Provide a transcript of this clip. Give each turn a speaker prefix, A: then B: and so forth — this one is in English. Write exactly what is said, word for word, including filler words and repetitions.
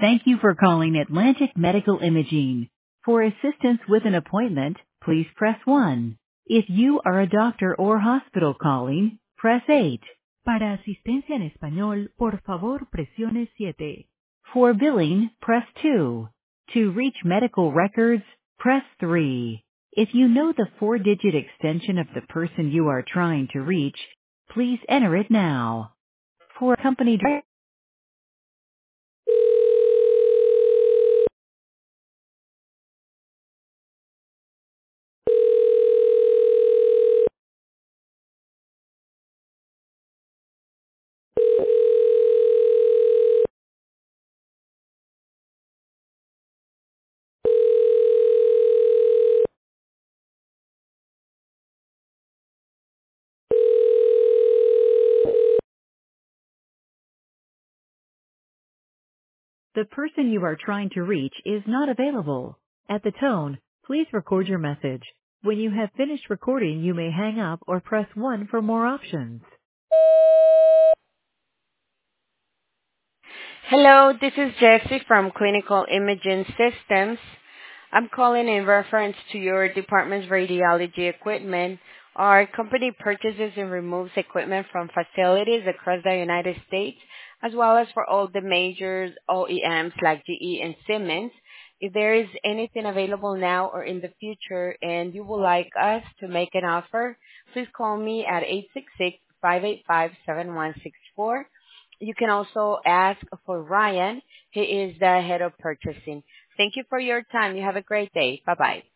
A: Thank you for calling Atlantic Medical Imaging. For assistance with an appointment, please press one. If you are a doctor or hospital calling, press eight. Para asistencia en español, por favor presione siete. For billing, press two. To reach medical records, press three. If you know the four-digit extension of the person you are trying to reach, please enter it now. For company direct, the person you are trying to reach is not available. At the tone, please record your message. When you have finished recording, you may hang up or press one for more options.
B: Hello, this is Jessie from Clinical Imaging Systems. I'm calling in reference to your department's radiology equipment. Our company purchases and removes equipment from facilities across the United States, as well as for all the major O E Ms like G E and Siemens. If there is anything available now or in the future and you would like us to make an offer, please call me at eight six six, five eight five, seven one six four. You can also ask for Ryan. He is the head of purchasing. Thank you for your time. You have a great day. Bye-bye.